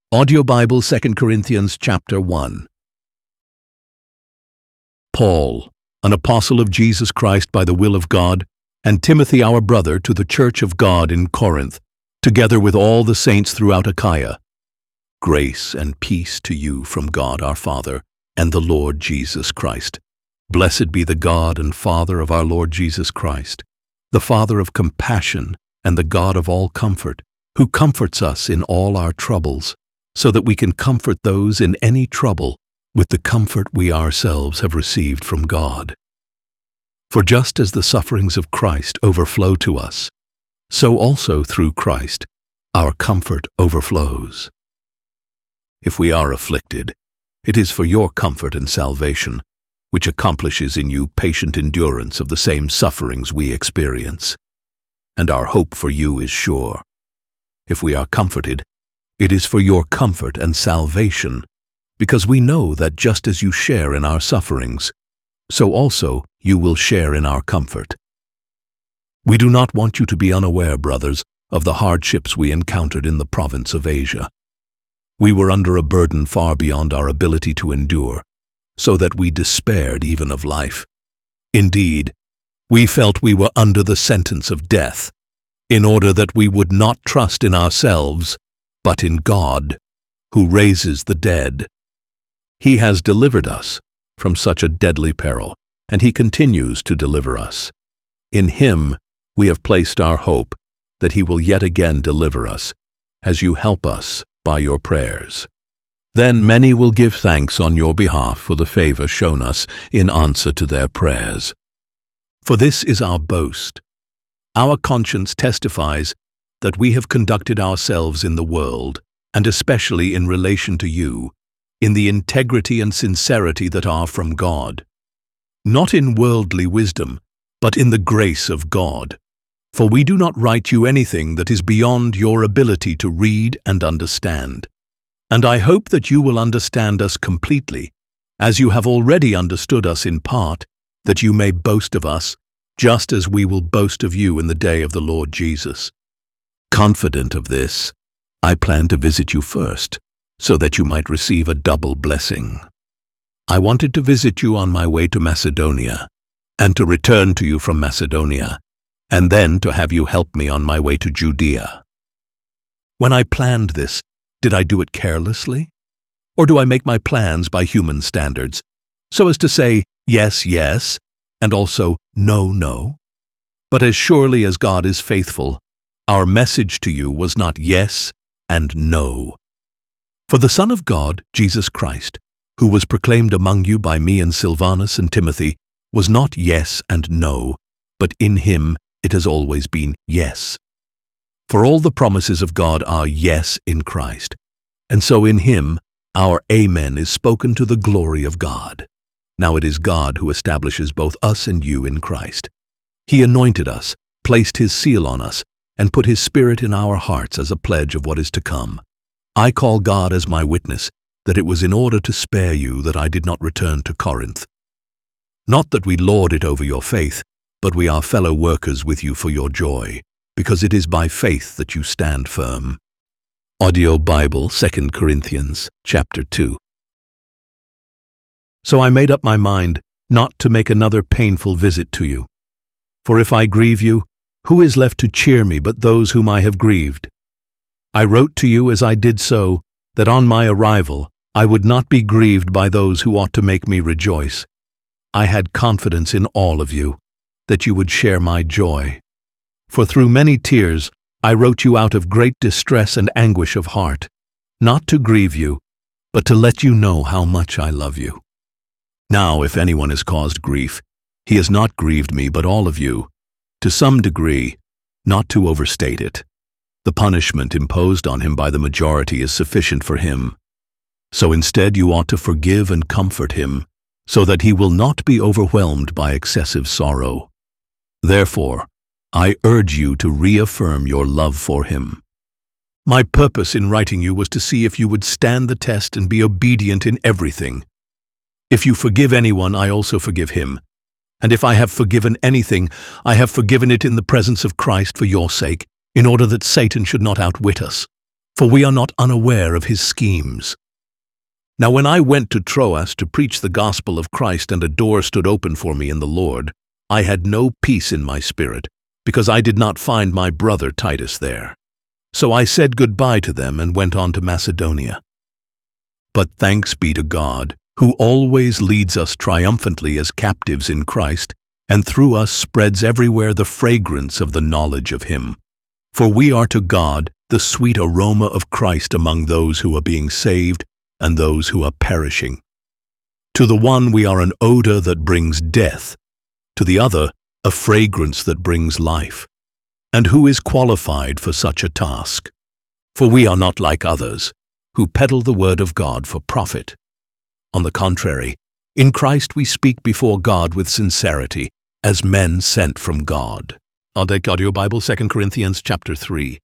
Audio Bible, 2 Corinthians chapter 1. Paul, an apostle of Jesus Christ by the will of God, and Timothy our brother, to the church of God in Corinth, together with all the saints throughout Achaia. Grace and peace to you from God our Father and the Lord Jesus Christ. Blessed be the God and Father of our Lord Jesus Christ, the Father of compassion and the God of all comfort, who comforts us in all our troubles, so that we can comfort those in any trouble with the comfort we ourselves have received from God. For just as the sufferings of Christ overflow to us, so also through Christ our comfort overflows. If we are afflicted, it is for your comfort and salvation, which accomplishes in you patient endurance of the same sufferings we experience. And our hope for you is sure. If we are comforted, it is for your comfort and salvation, because we know that just as you share in our sufferings, so also you will share in our comfort. We do not want you to be unaware, brothers, of the hardships we encountered in the province of Asia. We were under a burden far beyond our ability to endure, so that we despaired even of life. Indeed, we felt we were under the sentence of death, in order that we would not trust in ourselves, but in God, who raises the dead. He has delivered us from such a deadly peril, and He continues to deliver us. In Him we have placed our hope that He will yet again deliver us, as you help us by your prayers. Then many will give thanks on your behalf for the favor shown us in answer to their prayers. For this is our boast. Our conscience testifies that we have conducted ourselves in the world, and especially in relation to you, in the integrity and sincerity that are from God. Not in worldly wisdom, but in the grace of God. For we do not write you anything that is beyond your ability to read and understand. And I hope that you will understand us completely, as you have already understood us in part, that you may boast of us, just as we will boast of you in the day of the Lord Jesus. Confident of this, I plan to visit you first, so that you might receive a double blessing. I wanted to visit you on my way to Macedonia, and to return to you from Macedonia, and then to have you help me on my way to Judea. When I planned this, did I do it carelessly? Or do I make my plans by human standards, so as to say yes, yes, and also no, no? But as surely as God is faithful, our message to you was not yes and no. For the Son of God, Jesus Christ, who was proclaimed among you by me and Silvanus and Timothy, was not yes and no, but in Him it has always been yes. For all the promises of God are yes in Christ, and so in Him our Amen is spoken to the glory of God. Now it is God who establishes both us and you in Christ. He anointed us, placed His seal on us, and put His Spirit in our hearts as a pledge of what is to come. I call God as my witness that it was in order to spare you that I did not return to Corinth. Not that we lord it over your faith, but we are fellow workers with you for your joy, because it is by faith that you stand firm. Audio Bible, 2 Corinthians chapter 2. So I made up my mind not to make another painful visit to you. For if I grieve you, who is left to cheer me but those whom I have grieved? I wrote to you as I did so, that on my arrival I would not be grieved by those who ought to make me rejoice. I had confidence in all of you, that you would share my joy. For through many tears I wrote you out of great distress and anguish of heart, not to grieve you, but to let you know how much I love you. Now if anyone has caused grief, he has not grieved me but all of you, to some degree, not to overstate it. The punishment imposed on him by the majority is sufficient for him. So instead you ought to forgive and comfort him, so that he will not be overwhelmed by excessive sorrow. Therefore, I urge you to reaffirm your love for him. My purpose in writing you was to see if you would stand the test and be obedient in everything. If you forgive anyone, I also forgive him. And if I have forgiven anything, I have forgiven it in the presence of Christ for your sake, in order that Satan should not outwit us. for we are not unaware of his schemes. Now when I went to Troas to preach the gospel of Christ and a door stood open for me in the Lord, I had no peace in my spirit, because I did not find my brother Titus there. So I said goodbye to them and went on to Macedonia. But thanks be to God, who always leads us triumphantly as captives in Christ, and through us spreads everywhere the fragrance of the knowledge of him. For we are to God the sweet aroma of Christ among those who are being saved and those who are perishing. To the one we are an odor that brings death, to the other a fragrance that brings life. And who is qualified for such a task? For we are not like others, who peddle the word of God for profit. On the contrary, in Christ we speak before God with sincerity, as men sent from God. Take out your Bible, 2 Corinthians chapter 3.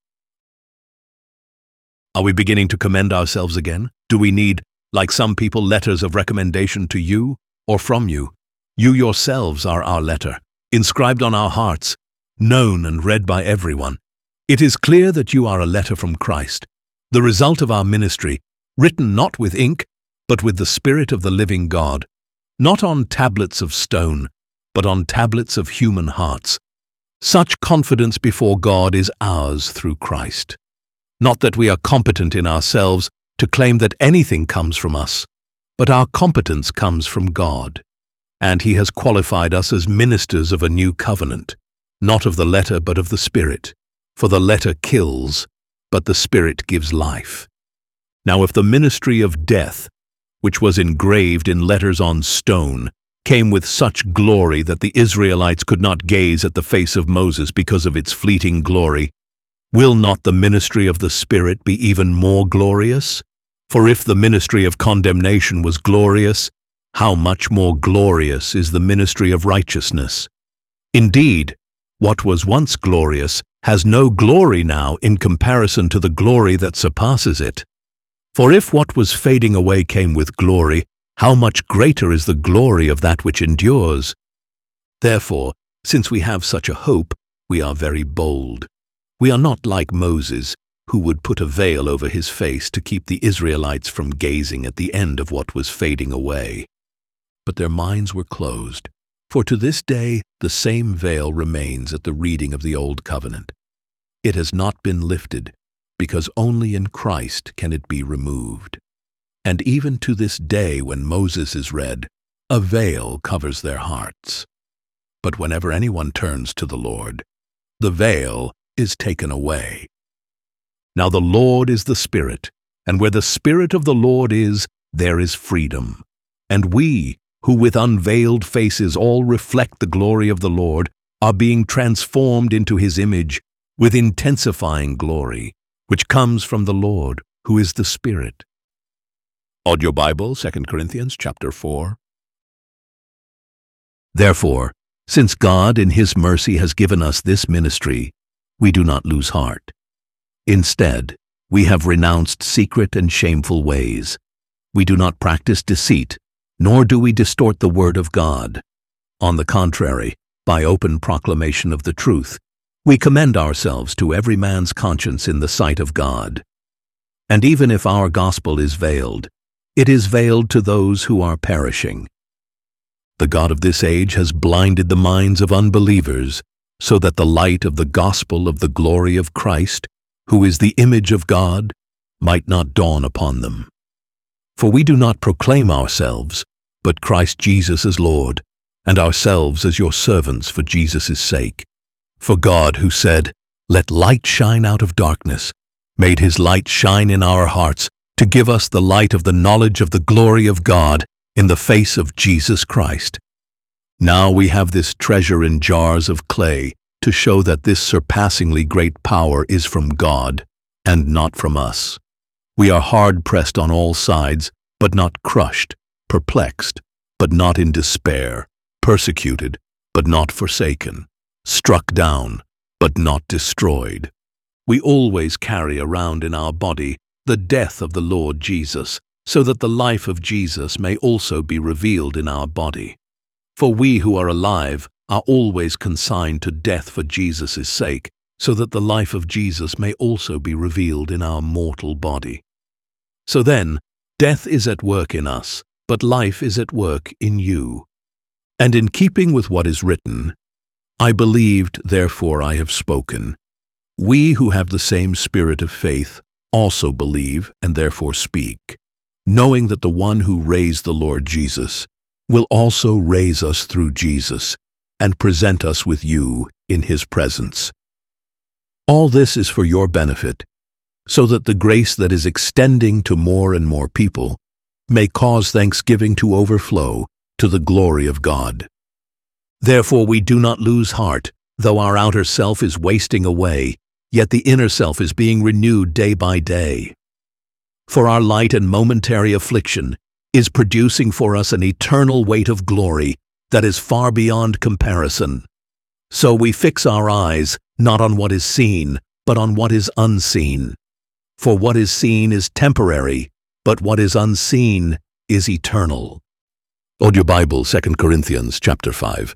Are we beginning to commend ourselves again? Do we need, like some people, letters of recommendation to you or from you? You yourselves are our letter, inscribed on our hearts, known and read by everyone. It is clear that you are a letter from Christ, the result of our ministry, written not with ink, but with the Spirit of the living God, not on tablets of stone, but on tablets of human hearts. Such confidence before God is ours through Christ. Not that we are competent in ourselves to claim that anything comes from us, but our competence comes from God. And he has qualified us as ministers of a new covenant, not of the letter but of the Spirit. For the letter kills, but the Spirit gives life. Now if the ministry of death, which was engraved in letters on stone, came with such glory that the Israelites could not gaze at the face of Moses because of its fleeting glory, will not the ministry of the Spirit be even more glorious? For if the ministry of condemnation was glorious, how much more glorious is the ministry of righteousness? Indeed, what was once glorious has no glory now in comparison to the glory that surpasses it. For if what was fading away came with glory, how much greater is the glory of that which endures? Therefore, since we have such a hope, we are very bold. We are not like Moses, who would put a veil over his face to keep the Israelites from gazing at the end of what was fading away. But their minds were closed, for to this day the same veil remains at the reading of the Old Covenant. It has not been lifted, because only in Christ can it be removed. And even to this day when Moses is read, a veil covers their hearts. But whenever anyone turns to the Lord, the veil is taken away. Now the Lord is the Spirit, and where the Spirit of the Lord is, there is freedom. And we, who with unveiled faces all reflect the glory of the Lord, are being transformed into his image with intensifying glory, which comes from the Lord, who is the Spirit. Audio Bible, 2 Corinthians chapter 4. Therefore, since God in his mercy has given us this ministry, we do not lose heart. Instead, we have renounced secret and shameful ways. We do not practice deceit, nor do we distort the word of God. On the contrary, by open proclamation of the truth, we commend ourselves to every man's conscience in the sight of God. And even if our gospel is veiled, it is veiled to those who are perishing. The God of this age has blinded the minds of unbelievers, so that the light of the gospel of the glory of Christ, who is the image of God, might not dawn upon them. For we do not proclaim ourselves, but Christ Jesus as Lord, and ourselves as your servants for Jesus' sake. For God, who said, "Let light shine out of darkness," made his light shine in our hearts to give us the light of the knowledge of the glory of God in the face of Jesus Christ. Now we have this treasure in jars of clay to show that this surpassingly great power is from God and not from us. We are hard-pressed on all sides, but not crushed, perplexed, but not in despair, persecuted, but not forsaken, struck down, but not destroyed. We always carry around in our body the death of the Lord Jesus, so that the life of Jesus may also be revealed in our body. For we who are alive are always consigned to death for Jesus' sake, so that the life of Jesus may also be revealed in our mortal body. So then, death is at work in us, but life is at work in you. And in keeping with what is written, I believed, therefore I have spoken. We who have the same spirit of faith also believe and therefore speak, knowing that the one who raised the Lord Jesus will also raise us through Jesus and present us with you in his presence. All this is for your benefit, so that the grace that is extending to more and more people may cause thanksgiving to overflow to the glory of God. Therefore we do not lose heart, though our outer self is wasting away, yet the inner self is being renewed day by day. For our light and momentary affliction is producing for us an eternal weight of glory that is far beyond comparison. So we fix our eyes not on what is seen, but on what is unseen. For what is seen is temporary, but what is unseen is eternal. Hold your Bible, 2 Corinthians chapter 5.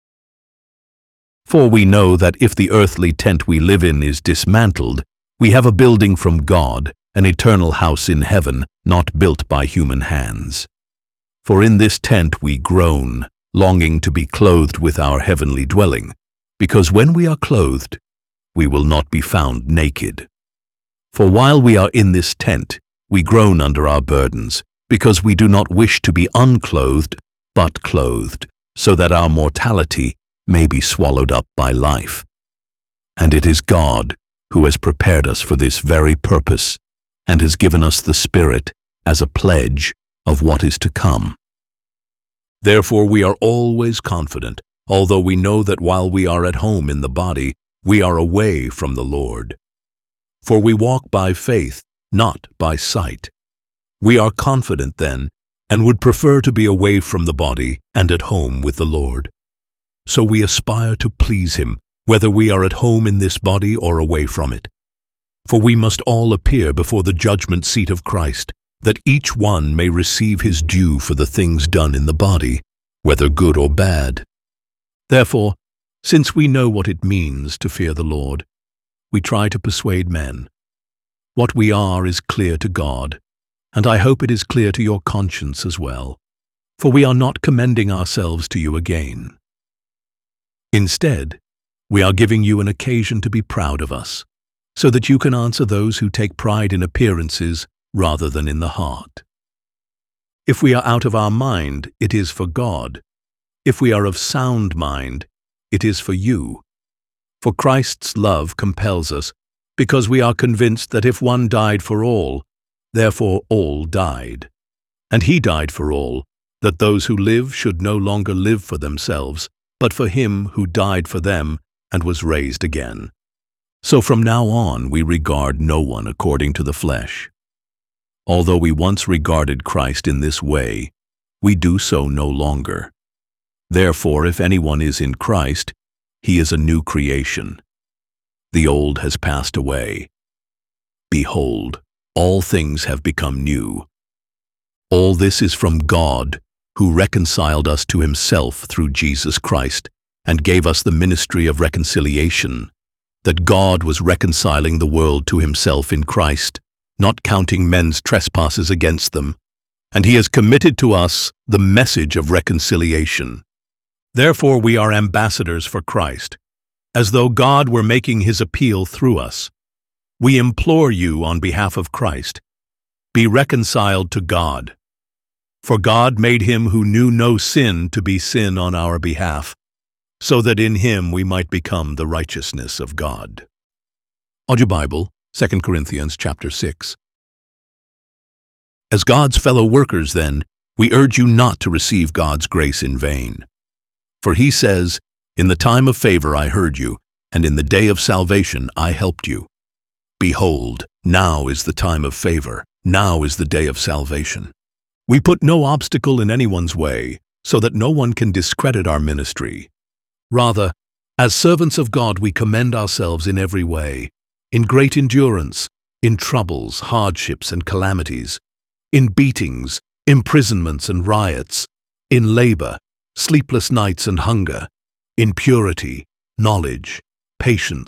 For we know that if the earthly tent we live in is dismantled, we have a building from God, an eternal house in heaven, not built by human hands. For in this tent we groan, longing to be clothed with our heavenly dwelling, because when we are clothed, we will not be found naked. For while we are in this tent, we groan under our burdens, because we do not wish to be unclothed, but clothed, so that our mortality may be swallowed up by life. And it is God who has prepared us for this very purpose, and has given us the Spirit as a pledge of what is to come. Therefore we are always confident, although we know that while we are at home in the body, we are away from the Lord. For we walk by faith, not by sight. We are confident then, and would prefer to be away from the body and at home with the Lord. So we aspire to please him, whether we are at home in this body or away from it. For we must all appear before the judgment seat of Christ, that each one may receive his due for the things done in the body, whether good or bad. Therefore, since we know what it means to fear the Lord, we try to persuade men. What we are is clear to God, and I hope it is clear to your conscience as well, for we are not commending ourselves to you again. Instead, we are giving you an occasion to be proud of us, so that you can answer those who take pride in appearances rather than in the heart. If we are out of our mind, it is for God. If we are of sound mind, it is for you. For Christ's love compels us, because we are convinced that if one died for all, therefore all died. And he died for all, that those who live should no longer live for themselves, but for him who died for them and was raised again. So from now on we regard no one according to the flesh. Although we once regarded Christ in this way, we do so no longer. Therefore, if anyone is in Christ, he is a new creation. The old has passed away. Behold, all things have become new. All this is from God, who reconciled us to himself through Jesus Christ, and gave us the ministry of reconciliation, that God was reconciling the world to himself in Christ, not counting men's trespasses against them, and he has committed to us the message of reconciliation. Therefore we are ambassadors for Christ, as though God were making his appeal through us. We implore you on behalf of Christ, be reconciled to God. For God made him who knew no sin to be sin on our behalf, so that in him we might become the righteousness of God. Hold your Bible, 2 Corinthians chapter 6. As God's fellow workers, then, we urge you not to receive God's grace in vain. For he says, in the time of favor I heard you, and in the day of salvation I helped you. Behold, now is the time of favor, now is the day of salvation. We put no obstacle in anyone's way, so that no one can discredit our ministry. Rather, as servants of God we commend ourselves in every way, in great endurance, in troubles, hardships, and calamities, in beatings, imprisonments and riots, in labor, sleepless nights and hunger, in purity, knowledge, patience,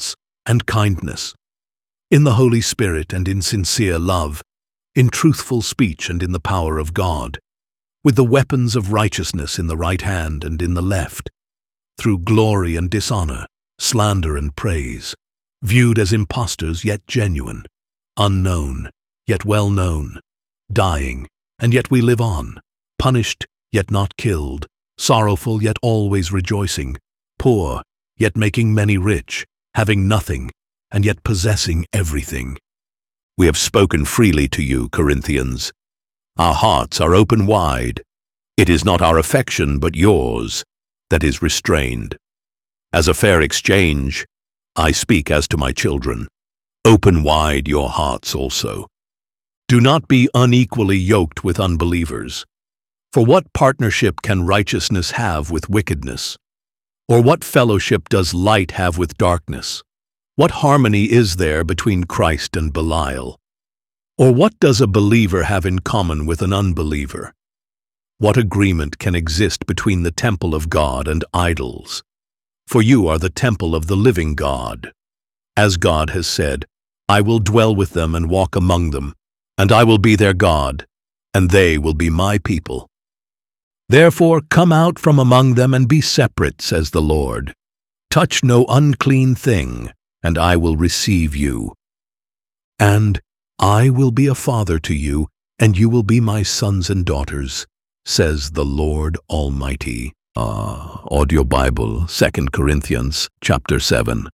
and kindness, in the Holy Spirit and in sincere love, in truthful speech and in the power of God, with the weapons of righteousness in the right hand and in the left, through glory and dishonor, slander and praise, viewed as impostors yet genuine, unknown yet well known, dying and yet we live on, punished yet not killed, sorrowful yet always rejoicing, poor yet making many rich, having nothing and yet possessing everything. We have spoken freely to you, Corinthians. Our hearts are open wide. It is not our affection but yours that is restrained. As a fair exchange, I speak as to my children. Open wide your hearts also. Do not be unequally yoked with unbelievers. For what partnership can righteousness have with wickedness? Or what fellowship does light have with darkness? What harmony is there between Christ and Belial? Or what does a believer have in common with an unbeliever? What agreement can exist between the temple of God and idols? For you are the temple of the living God. As God has said, I will dwell with them and walk among them, and I will be their God, and they will be my people. Therefore come out from among them and be separate, says the Lord. Touch no unclean thing, and I will receive you. And I will be a father to you, and you will be my sons and daughters, says the Lord Almighty. Audio Bible, 2 Corinthians, chapter 7.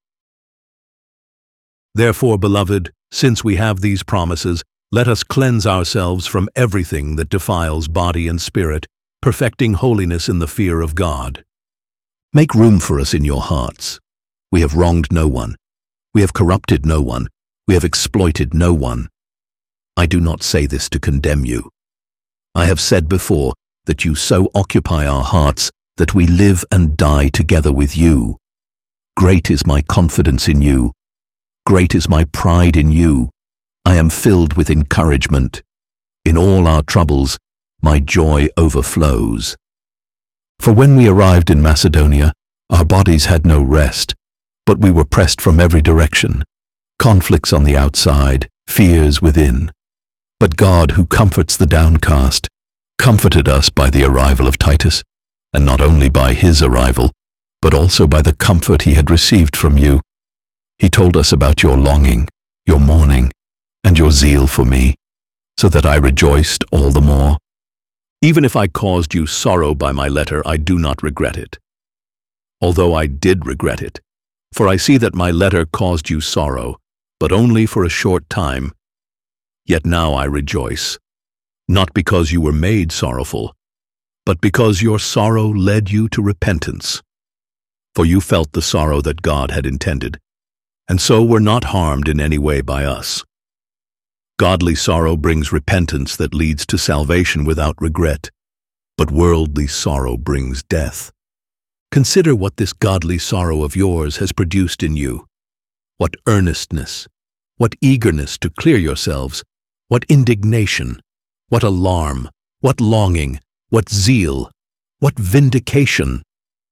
Therefore, beloved, since we have these promises, let us cleanse ourselves from everything that defiles body and spirit, perfecting holiness in the fear of God. Make room for us in your hearts. We have wronged no one. We have corrupted no one. We have exploited no one. I do not say this to condemn you. I have said before that you so occupy our hearts that we live and die together with you. Great is my confidence in you. Great is my pride in you. I am filled with encouragement. In all our troubles, my joy overflows. For when we arrived in Macedonia, our bodies had no rest, but we were pressed from every direction, conflicts on the outside, fears within. But God, who comforts the downcast, comforted us by the arrival of Titus, and not only by his arrival, but also by the comfort he had received from you. He told us about your longing, your mourning, and your zeal for me, so that I rejoiced all the more. Even if I caused you sorrow by my letter, I do not regret it. Although I did regret it, for I see that my letter caused you sorrow, but only for a short time. Yet now I rejoice, not because you were made sorrowful, but because your sorrow led you to repentance. For you felt the sorrow that God had intended, and so were not harmed in any way by us. Godly sorrow brings repentance that leads to salvation without regret, but worldly sorrow brings death. Consider what this godly sorrow of yours has produced in you. What earnestness, what eagerness to clear yourselves, what indignation, what alarm, what longing, what zeal, what vindication.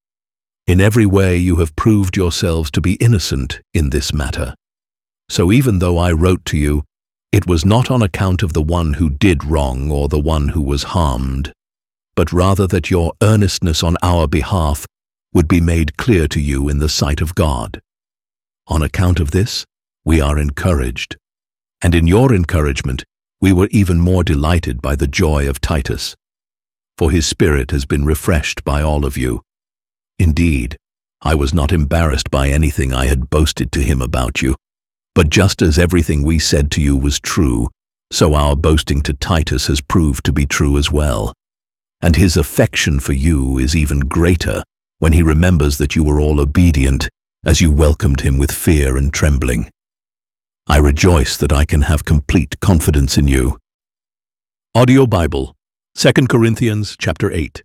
In every way you have proved yourselves to be innocent in this matter. So even though I wrote to you, it was not on account of the one who did wrong or the one who was harmed, but rather that your earnestness on our behalf would be made clear to you in the sight of God. On account of this, we are encouraged, and in your encouragement we were even more delighted by the joy of Titus, for his spirit has been refreshed by all of you. Indeed, I was not embarrassed by anything I had boasted to him about you, but just as everything we said to you was true, so our boasting to Titus has proved to be true as well. And his affection for you is even greater when he remembers that you were all obedient as you welcomed him with fear and trembling. I rejoice that I can have complete confidence in you. Audio Bible, 2 Corinthians chapter 8.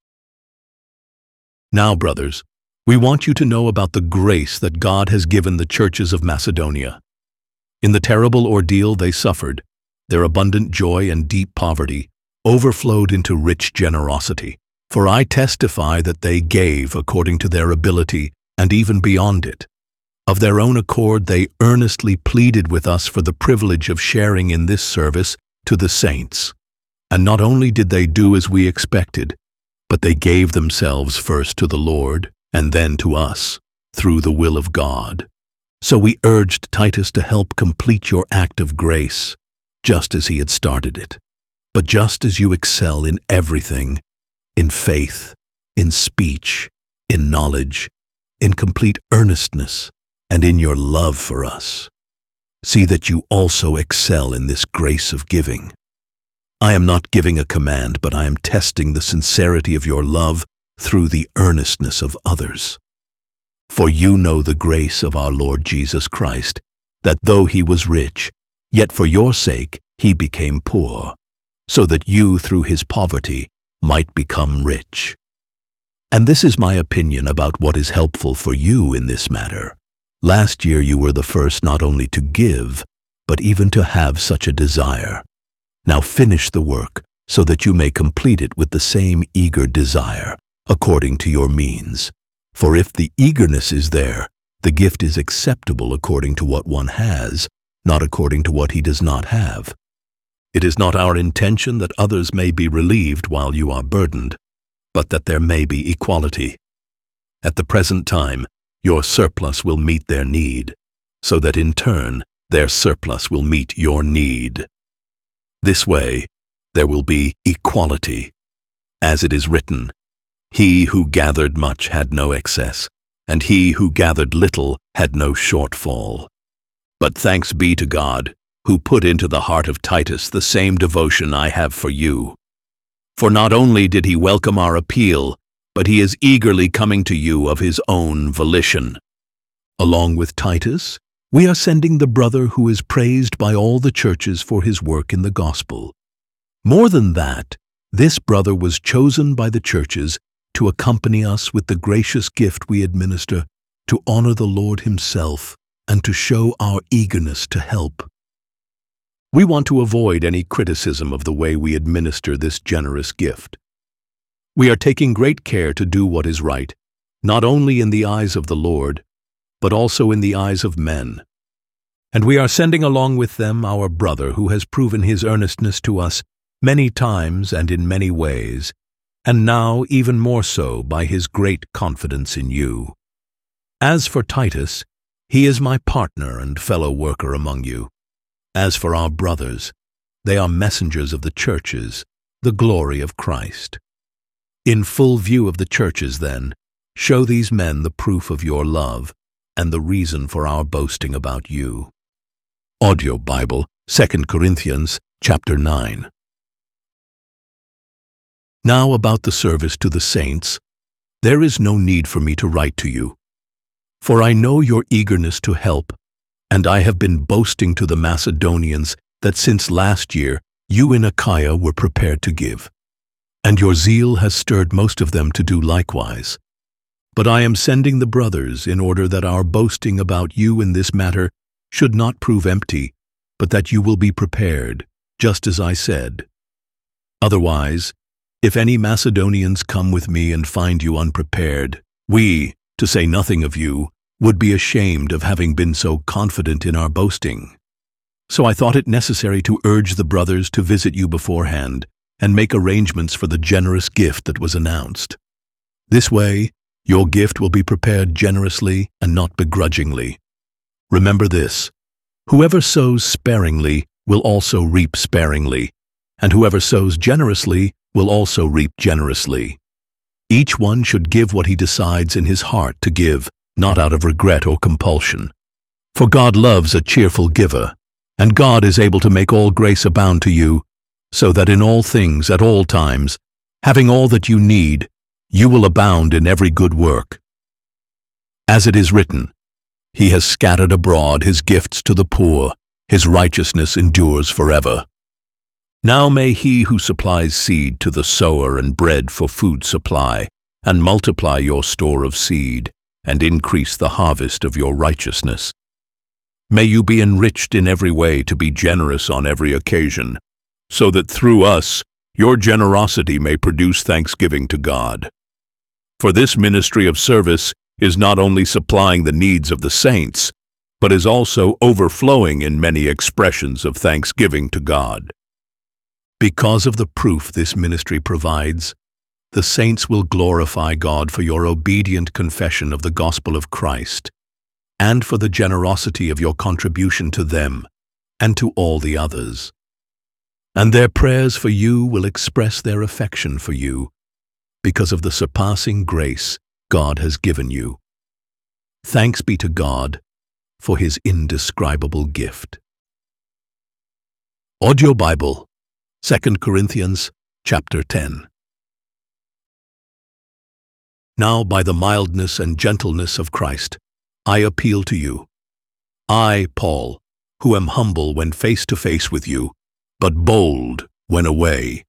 Now, brothers, we want you to know about the grace that God has given the churches of Macedonia. In the terrible ordeal they suffered, their abundant joy and deep poverty overflowed into rich generosity. For I testify that they gave according to their ability and even beyond it. Of their own accord, they earnestly pleaded with us for the privilege of sharing in this service to the saints. And not only did they do as we expected, but they gave themselves first to the Lord and then to us, through the will of God. So we urged Titus to help complete your act of grace, just as he had started it. But just as you excel in everything, in faith, in speech, in knowledge, in complete earnestness, and in your love for us, see that you also excel in this grace of giving. I am not giving a command, but I am testing the sincerity of your love through the earnestness of others. For you know the grace of our Lord Jesus Christ, that though he was rich, yet for your sake he became poor, so that you through his poverty might become rich. And this is my opinion about what is helpful for you in this matter. Last year you were the first not only to give, but even to have such a desire. Now finish the work, so that you may complete it with the same eager desire, according to your means. For if the eagerness is there, the gift is acceptable according to what one has, not according to what he does not have. It is not our intention that others may be relieved while you are burdened, but that there may be equality. At the present time, your surplus will meet their need, so that in turn, their surplus will meet your need. This way, there will be equality. As it is written, "He who gathered much had no excess, and he who gathered little had no shortfall." But thanks be to God, who put into the heart of Titus the same devotion I have for you. For not only did he welcome our appeal, but he is eagerly coming to you of his own volition. Along with Titus, we are sending the brother who is praised by all the churches for his work in the gospel. More than that, this brother was chosen by the churches to accompany us with the gracious gift we administer, to honor the Lord himself, and to show our eagerness to help. We want to avoid any criticism of the way we administer this generous gift. We are taking great care to do what is right, not only in the eyes of the Lord, but also in the eyes of men. And we are sending along with them our brother who has proven his earnestness to us many times and in many ways, and now even more so by his great confidence in you. As for Titus, he is my partner and fellow worker among you. As for our brothers, they are messengers of the churches, the glory of Christ. In full view of the churches, then, show these men the proof of your love and the reason for our boasting about you. Audio Bible, 2 Corinthians chapter 9. Now about the service to the saints, there is no need for me to write to you. For I know your eagerness to help, and I have been boasting to the Macedonians that since last year you in Achaia were prepared to give. And your zeal has stirred most of them to do likewise. But I am sending the brothers in order that our boasting about you in this matter should not prove empty, but that you will be prepared, just as I said. Otherwise, if any Macedonians come with me and find you unprepared, we, to say nothing of you, would be ashamed of having been so confident in our boasting. So I thought it necessary to urge the brothers to visit you beforehand and make arrangements for the generous gift that was announced. This way, your gift will be prepared generously and not begrudgingly. Remember this: whoever sows sparingly will also reap sparingly, and whoever sows generously will also reap generously. Each one should give what he decides in his heart to give, not out of regret or compulsion. For God loves a cheerful giver, and God is able to make all grace abound to you, so that in all things at all times, having all that you need, you will abound in every good work. As it is written, "He has scattered abroad his gifts to the poor, his righteousness endures forever." Now may he who supplies seed to the sower and bread for food supply, and multiply your store of seed, and increase the harvest of your righteousness. May you be enriched in every way to be generous on every occasion, so that through us your generosity may produce thanksgiving to God. For this ministry of service is not only supplying the needs of the saints, but is also overflowing in many expressions of thanksgiving to God. Because of the proof this ministry provides, the saints will glorify God for your obedient confession of the gospel of Christ, and for the generosity of your contribution to them and to all the others. And their prayers for you will express their affection for you because of the surpassing grace God has given you. Thanks be to God for His indescribable gift. Audio Bible, 2 Corinthians chapter 10. Now by the mildness and gentleness of Christ, I appeal to you. I, Paul, who am humble when face to face with you, but bold when away.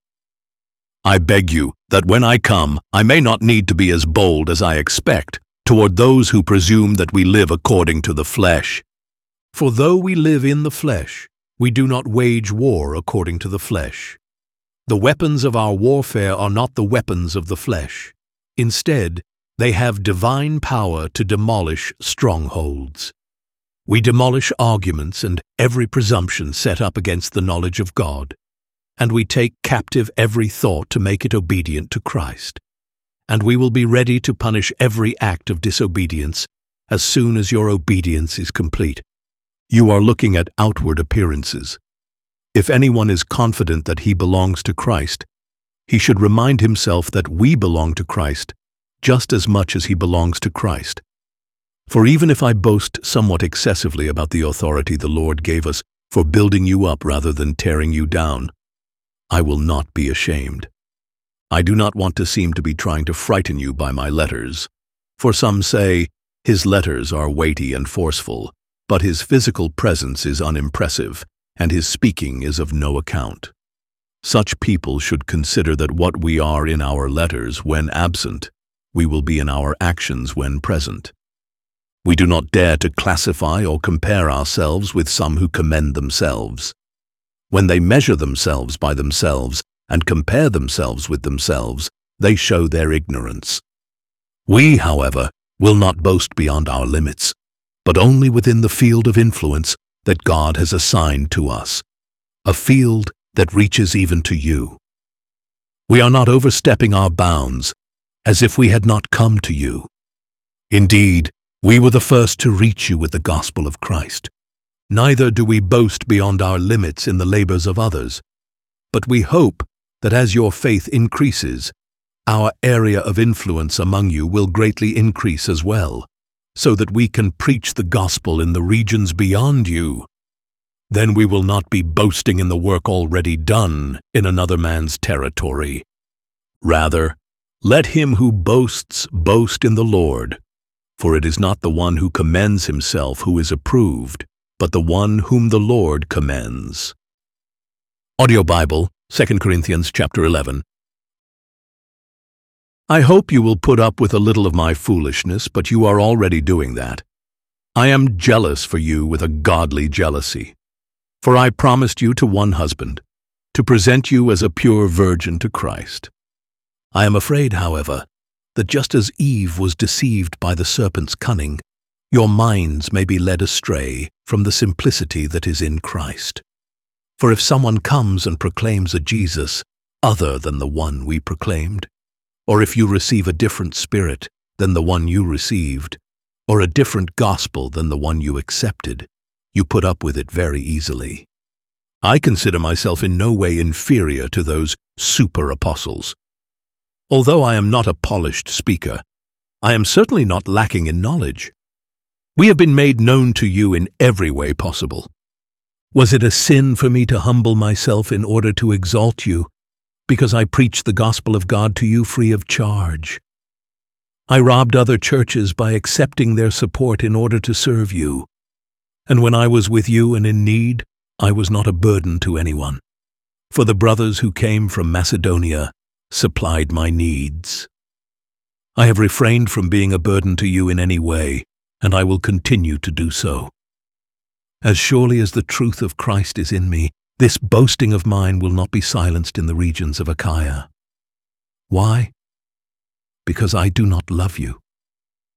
I beg you that when I come, I may not need to be as bold as I expect toward those who presume that we live according to the flesh. For though we live in the flesh, we do not wage war according to the flesh. The weapons of our warfare are not the weapons of the flesh. Instead, they have divine power to demolish strongholds. We demolish arguments and every presumption set up against the knowledge of God, and we take captive every thought to make it obedient to Christ. And we will be ready to punish every act of disobedience as soon as your obedience is complete. You are looking at outward appearances. If anyone is confident that he belongs to Christ, he should remind himself that we belong to Christ just as much as he belongs to Christ. For even if I boast somewhat excessively about the authority the Lord gave us for building you up rather than tearing you down, I will not be ashamed. I do not want to seem to be trying to frighten you by my letters, for some say, his letters are weighty and forceful, but his physical presence is unimpressive, and his speaking is of no account. Such people should consider that what we are in our letters when absent, we will be in our actions when present. We do not dare to classify or compare ourselves with some who commend themselves. When they measure themselves by themselves and compare themselves with themselves, they show their ignorance. We, however, will not boast beyond our limits, but only within the field of influence that God has assigned to us, a field that reaches even to you. We are not overstepping our bounds, as if we had not come to you. Indeed, we were the first to reach you with the gospel of Christ. Neither do we boast beyond our limits in the labors of others, but we hope that as your faith increases, our area of influence among you will greatly increase as well, so that we can preach the gospel in the regions beyond you. Then we will not be boasting in the work already done in another man's territory. Rather, let him who boasts boast in the Lord, for it is not the one who commends himself who is approved, but the one whom the Lord commends. Audio Bible, 2 Corinthians chapter 11. I hope you will put up with a little of my foolishness, but you are already doing that. I am jealous for you with a godly jealousy. For I promised you to one husband, to present you as a pure virgin to Christ. I am afraid, however, that just as Eve was deceived by the serpent's cunning, your minds may be led astray from the simplicity that is in Christ. For if someone comes and proclaims a Jesus other than the one we proclaimed, or if you receive a different spirit than the one you received, or a different gospel than the one you accepted, you put up with it very easily. I consider myself in no way inferior to those super-apostles. Although I am not a polished speaker, I am certainly not lacking in knowledge. We have been made known to you in every way possible. Was it a sin for me to humble myself in order to exalt you, because I preached the gospel of God to you free of charge? I robbed other churches by accepting their support in order to serve you. And when I was with you and in need, I was not a burden to anyone. For the brothers who came from Macedonia supplied my needs. I have refrained from being a burden to you in any way, and I will continue to do so. As surely as the truth of Christ is in me, this boasting of mine will not be silenced in the regions of Achaia. Why? Because I do not love you.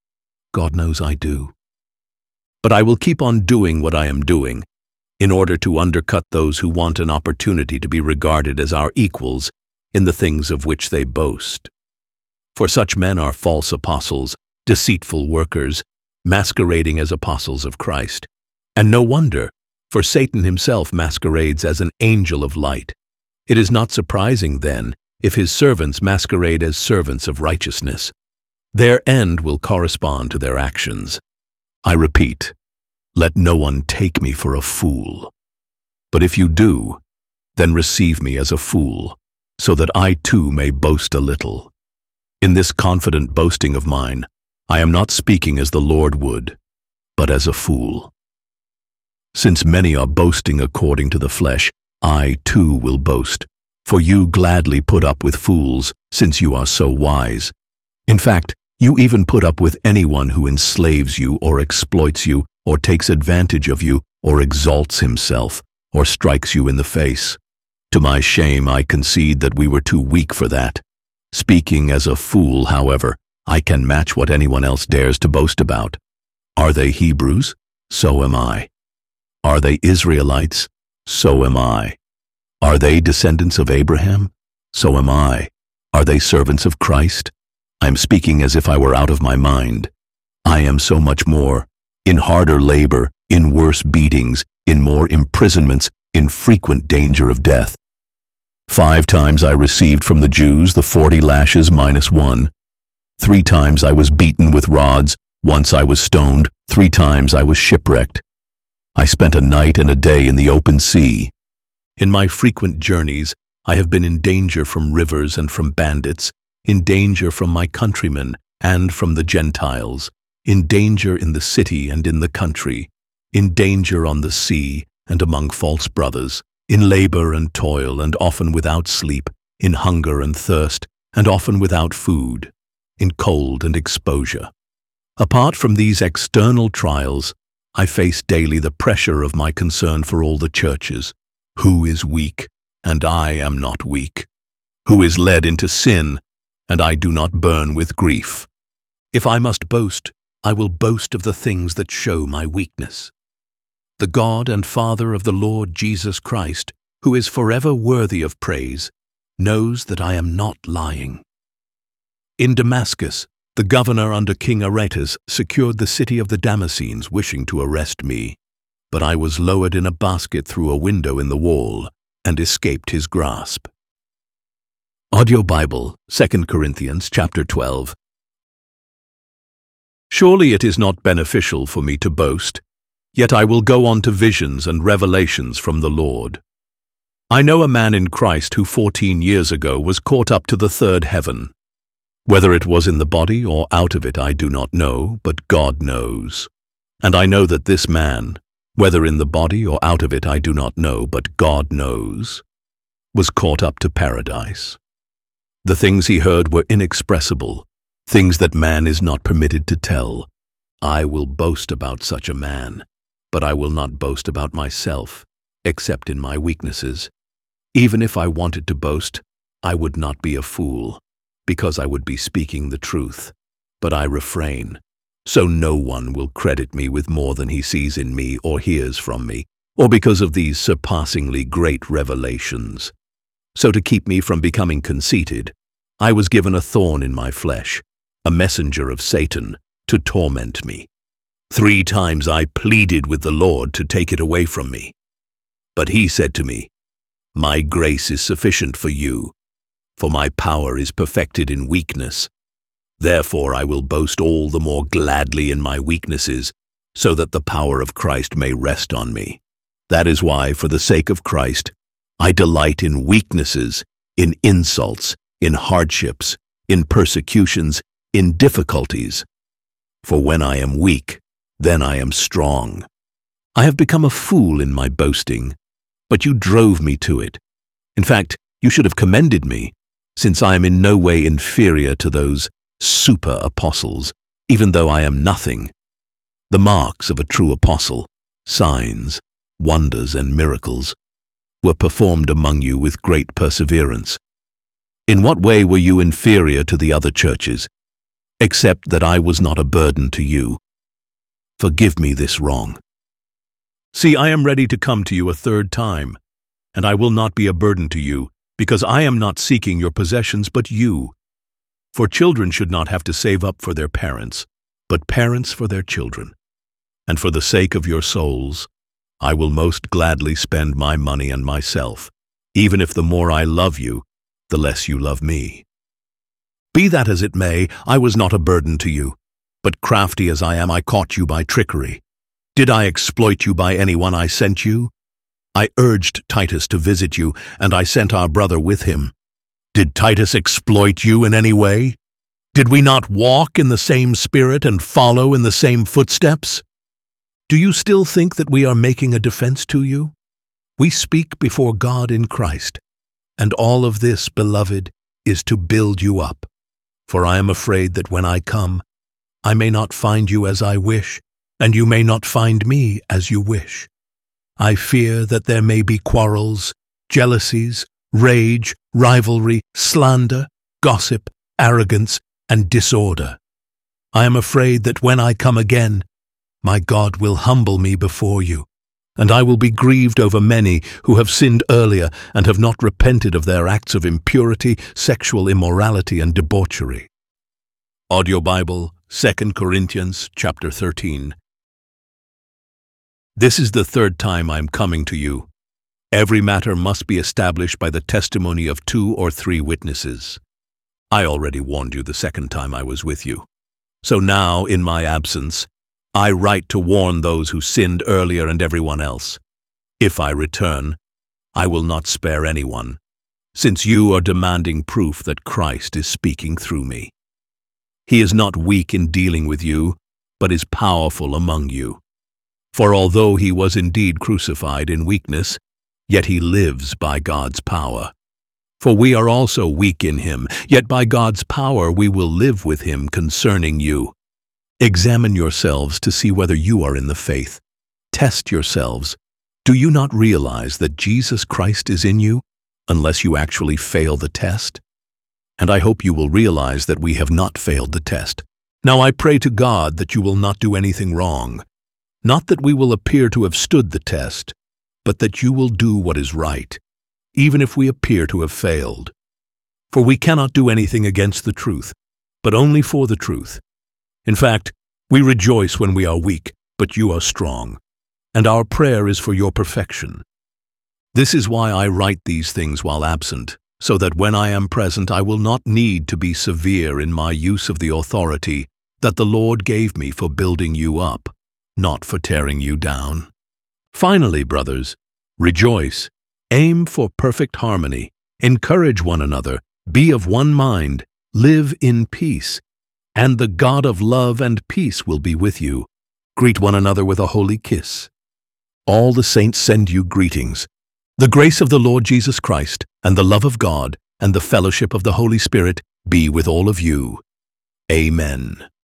God knows I do. But I will keep on doing what I am doing, in order to undercut those who want an opportunity to be regarded as our equals in the things of which they boast. For such men are false apostles, deceitful workers, masquerading as apostles of Christ. And no wonder, for Satan himself masquerades as an angel of light. It is not surprising, then, if his servants masquerade as servants of righteousness. Their end will correspond to their actions. I repeat, let no one take me for a fool. But if you do, then receive me as a fool, so that I too may boast a little. In this confident boasting of mine, I am not speaking as the Lord would, but as a fool. Since many are boasting according to the flesh, I too will boast, for you gladly put up with fools, since you are so wise. In fact, you even put up with anyone who enslaves you or exploits you or takes advantage of you or exalts himself or strikes you in the face. To my shame, I concede that we were too weak for that. Speaking as a fool, however, I can match what anyone else dares to boast about. Are they Hebrews? So am I. Are they Israelites? So am I. Are they descendants of Abraham? So am I. Are they servants of Christ? I am speaking as if I were out of my mind. I am so much more, in harder labor, in worse beatings, in more imprisonments, in frequent danger of death. 5 times I received from the Jews the 40 lashes minus 1. 3 times I was beaten with rods, once I was stoned, 3 times I was shipwrecked. I spent a night and a day in the open sea. In my frequent journeys, I have been in danger from rivers and from bandits, in danger from my countrymen and from the Gentiles, in danger in the city and in the country, in danger on the sea and among false brothers, in labor and toil and often without sleep, in hunger and thirst and often without food, in cold and exposure. Apart from these external trials, I face daily the pressure of my concern for all the churches. Who is weak, and I am not weak? Who is led into sin, and I do not burn with grief? If I must boast, I will boast of the things that show my weakness. The God and Father of the Lord Jesus Christ, who is forever worthy of praise, knows that I am not lying. In Damascus, the governor under King Aretas secured the city of the Damascenes, wishing to arrest me, but I was lowered in a basket through a window in the wall and escaped his grasp. Audio Bible, 2 Corinthians chapter 12. Surely it is not beneficial for me to boast, yet I will go on to visions and revelations from the Lord. I know a man in Christ who 14 years ago was caught up to the 3rd heaven. Whether it was in the body or out of it I do not know, but God knows. And I know that this man, whether in the body or out of it I do not know, but God knows, was caught up to paradise. The things he heard were inexpressible, things that man is not permitted to tell. I will boast about such a man, but I will not boast about myself, except in my weaknesses. Even if I wanted to boast, I would not be a fool, because I would be speaking the truth. But I refrain, so no one will credit me with more than he sees in me or hears from me, or because of these surpassingly great revelations. So to keep me from becoming conceited, I was given a thorn in my flesh, a messenger of Satan, to torment me. 3 times I pleaded with the Lord to take it away from me. But he said to me, "My grace is sufficient for you, for my power is perfected in weakness. Therefore I will boast all the more gladly in my weaknesses, so that the power of Christ may rest on me. That is why, for the sake of Christ, I delight in weaknesses, in insults, in hardships, in persecutions, in difficulties. For when I am weak, then I am strong. I have become a fool in my boasting, but you drove me to it. In fact, you should have commended me, since I am in no way inferior to those super apostles, even though I am nothing. The marks of a true apostle, signs, wonders, and miracles, were performed among you with great perseverance. In what way were you inferior to the other churches? except that I was not a burden to you. Forgive me this wrong. See, I am ready to come to you a third time, and I will not be a burden to you, because I am not seeking your possessions but you. For children should not have to save up for their parents, but parents for their children. And for the sake of your souls, I will most gladly spend my money and myself, even if the more I love you, the less you love me. Be that as it may, I was not a burden to you, but crafty as I am, I caught you by trickery. Did I exploit you by anyone I sent you? I urged Titus to visit you, and I sent our brother with him. Did Titus exploit you in any way? Did we not walk in the same spirit and follow in the same footsteps? Do you still think that we are making a defense to you? We speak before God in Christ, and all of this, beloved, is to build you up. For I am afraid that when I come, I may not find you as I wish, and you may not find me as you wish. I fear that there may be quarrels, jealousies, rage, rivalry, slander, gossip, arrogance, and disorder. I am afraid that when I come again, my God will humble me before you, and I will be grieved over many who have sinned earlier and have not repented of their acts of impurity, sexual immorality, and debauchery. Audio Bible, 2 Corinthians chapter 13. This is the third time I am coming to you. Every matter must be established by the testimony of 2 or 3 witnesses. I already warned you the second time I was with you. So now, in my absence, I write to warn those who sinned earlier and everyone else. If I return, I will not spare anyone, since you are demanding proof that Christ is speaking through me. He is not weak in dealing with you, but is powerful among you. For although he was indeed crucified in weakness, yet he lives by God's power. For we are also weak in him, yet by God's power we will live with him concerning you. Examine yourselves to see whether you are in the faith. Test yourselves. Do you not realize that Jesus Christ is in you, unless you actually fail the test? And I hope you will realize that we have not failed the test. Now I pray to God that you will not do anything wrong. Not that we will appear to have stood the test, but that you will do what is right, even if we appear to have failed. For we cannot do anything against the truth, but only for the truth. In fact, we rejoice when we are weak, but you are strong, and our prayer is for your perfection. This is why I write these things while absent, so that when I am present I will not need to be severe in my use of the authority that the Lord gave me for building you up, not for tearing you down. Finally, brothers, rejoice, aim for perfect harmony, encourage one another, be of one mind, live in peace, and the God of love and peace will be with you. Greet one another with a holy kiss. All the saints send you greetings. The grace of the Lord Jesus Christ, and the love of God, and the fellowship of the Holy Spirit be with all of you. Amen.